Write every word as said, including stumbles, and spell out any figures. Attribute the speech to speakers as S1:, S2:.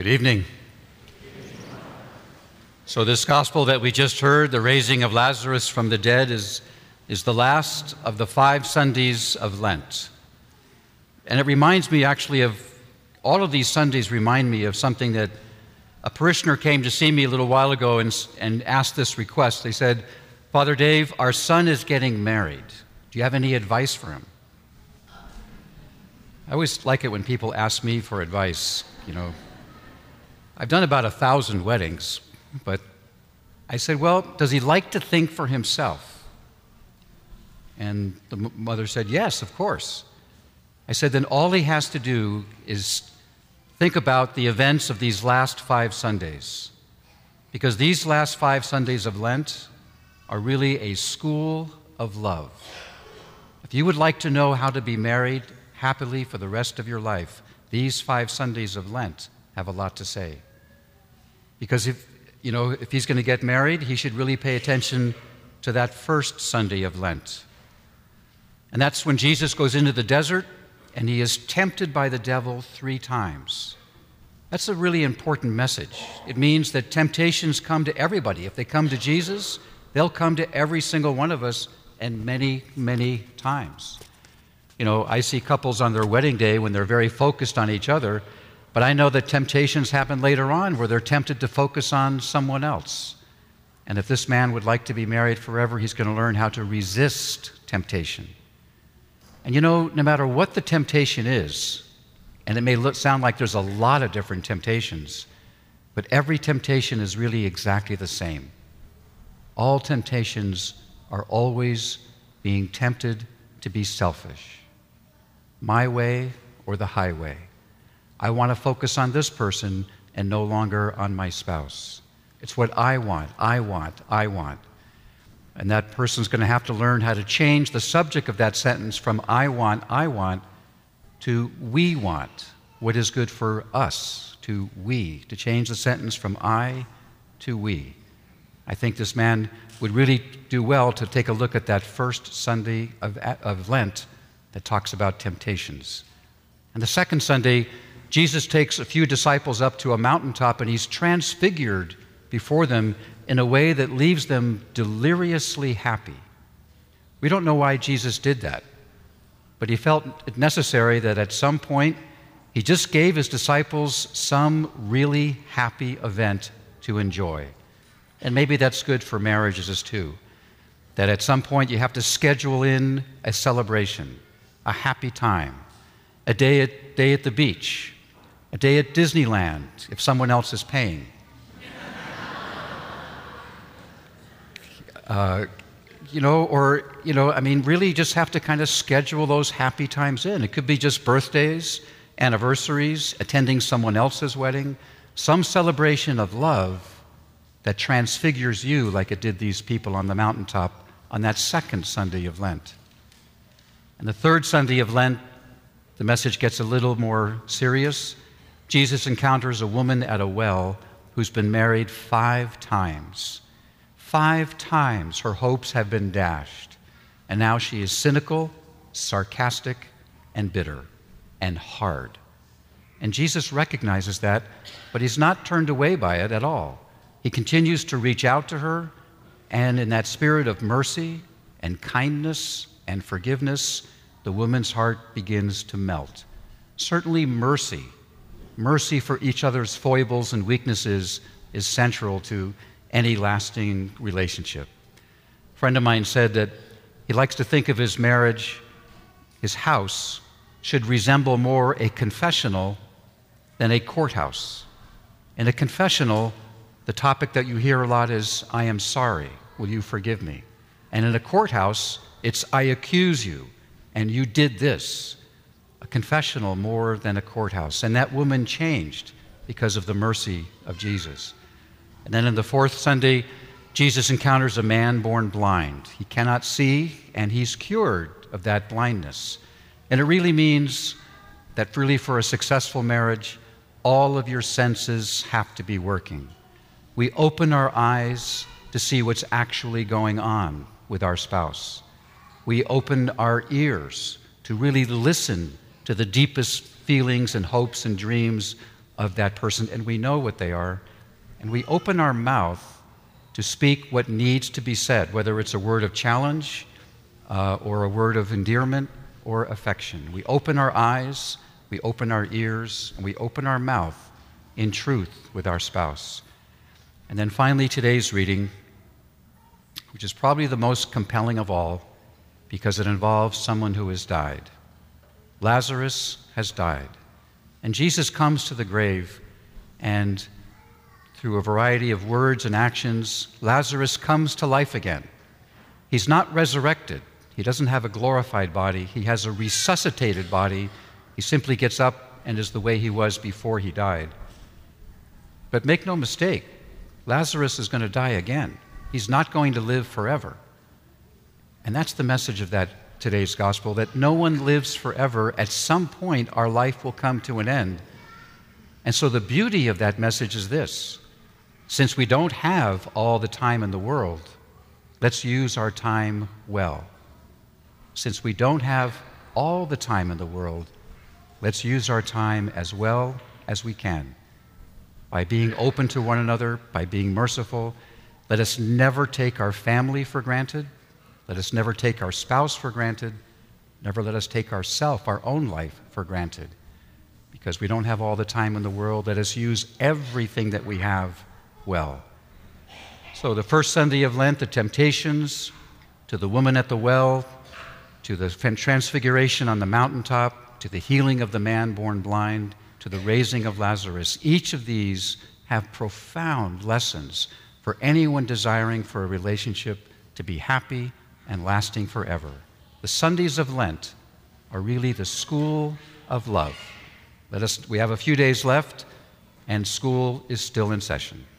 S1: Good evening. So this gospel that we just heard, the raising of Lazarus from the dead, is, is the last of the five Sundays of Lent. And it reminds me actually of, all of these Sundays remind me of something that a parishioner came to see me a little while ago and, and asked this request. They said, "Father Dave, our son is getting married. Do you have any advice for him?" I always like it when people ask me for advice, you know. I've done about a thousand weddings, but I said, well, does he like to think for himself? And the m- mother said, yes, of course. I said, then all he has to do is think about the events of these last five Sundays, because these last five Sundays of Lent are really a school of love. If you would like to know how to be married happily for the rest of your life, these five Sundays of Lent have a lot to say. Because if, you know, if he's going to get married, he should really pay attention to that first Sunday of Lent. And that's when Jesus goes into the desert and he is tempted by the devil three times. That's a really important message. It means that temptations come to everybody. If they come to Jesus, they'll come to every single one of us, and many, many times. You know, I see couples on their wedding day when they're very focused on each other, but I know that temptations happen later on where they're tempted to focus on someone else. And if this man would like to be married forever, he's going to learn how to resist temptation. And you know, no matter what the temptation is, and it may look, sound like there's a lot of different temptations, but every temptation is really exactly the same. All temptations are always being tempted to be selfish. My way or the highway. I want to focus on this person and no longer on my spouse. It's what I want, I want, I want. And that person's going to have to learn how to change the subject of that sentence from I want, I want, to we want, what is good for us, to we, to change the sentence from I to we. I think this man would really do well to take a look at that first Sunday of, of Lent that talks about temptations. And the second Sunday, Jesus takes a few disciples up to a mountaintop and he's transfigured before them in a way that leaves them deliriously happy. We don't know why Jesus did that, but he felt it necessary that at some point he just gave his disciples some really happy event to enjoy. And maybe that's good for marriages too, that at some point you have to schedule in a celebration, a happy time, a day at, day at the beach, a day at Disneyland, if someone else is paying. uh, you know, or, you know, I mean, really just have to kind of schedule those happy times in. It could be just birthdays, anniversaries, attending someone else's wedding, some celebration of love that transfigures you like it did these people on the mountaintop on that second Sunday of Lent. And the third Sunday of Lent, the message gets a little more serious. Jesus encounters a woman at a well who's been married five times. Five times her hopes have been dashed, and now she is cynical, sarcastic, and bitter, and hard. And Jesus recognizes that, but he's not turned away by it at all. He continues to reach out to her, and in that spirit of mercy and kindness and forgiveness, the woman's heart begins to melt. Certainly mercy, mercy for each other's foibles and weaknesses is central to any lasting relationship. A friend of mine said that he likes to think of his marriage, his house, should resemble more a confessional than a courthouse. In a confessional, the topic that you hear a lot is, I am sorry, will you forgive me? And in a courthouse, it's, I accuse you, and you did this. A confessional more than a courthouse. And that woman changed because of the mercy of Jesus. And then in the fourth Sunday, Jesus encounters a man born blind. He cannot see, and he's cured of that blindness. And it really means that really for a successful marriage, all of your senses have to be working. We open our eyes to see what's actually going on with our spouse. We open our ears to really listen to the deepest feelings and hopes and dreams of that person, and we know what they are, and we open our mouth to speak what needs to be said, whether it's a word of challenge uh, or a word of endearment or affection. We open our eyes, we open our ears, and we open our mouth in truth with our spouse. And then finally, today's reading, which is probably the most compelling of all because it involves someone who has died. Lazarus has died. And Jesus comes to the grave, and through a variety of words and actions, Lazarus comes to life again. He's not resurrected. He doesn't have a glorified body. He has a resuscitated body. He simply gets up and is the way he was before he died. But make no mistake, Lazarus is going to die again. He's not going to live forever. And that's the message of that today's gospel, that no one lives forever. At some point, our life will come to an end. And so the beauty of that message is this: since we don't have all the time in the world, let's use our time well. Since we don't have all the time in the world, let's use our time as well as we can. By being open to one another, by being merciful, let us never take our family for granted. Let us never take our spouse for granted. Never let us take ourself, our own life, for granted. Because we don't have all the time in the world, let us use everything that we have well. So the first Sunday of Lent, the temptations, to the woman at the well, to the transfiguration on the mountaintop, to the healing of the man born blind, to the raising of Lazarus, each of these have profound lessons for anyone desiring for a relationship to be happy and lasting forever. The Sundays of Lent are really the school of love. Let us, we have a few days left, and school is still in session.